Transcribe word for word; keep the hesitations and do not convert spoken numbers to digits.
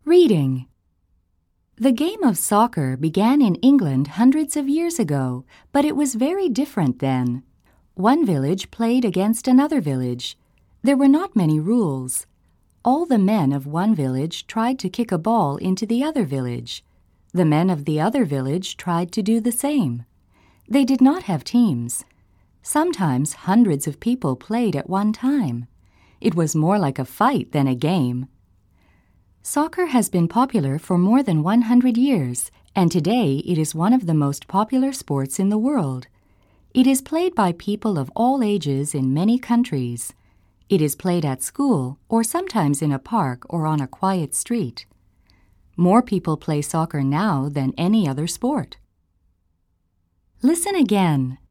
Reading. The game of soccer began in England hundreds of years ago, but it was very different then. One village played against another village. There were not many rules. All the men of one village tried to kick a ball into the other village. The men of the other village tried to do the same. They did not have teams. Sometimes hundreds of people played at one time. It was more like a fight than a game. Soccer has been popular for more than one hundred years, and today it is one of the most popular sports in the world. It is played by people of all ages in many countries. It is played at school or sometimes in a park or on a quiet street. More people play soccer now than any other sport. Listen again.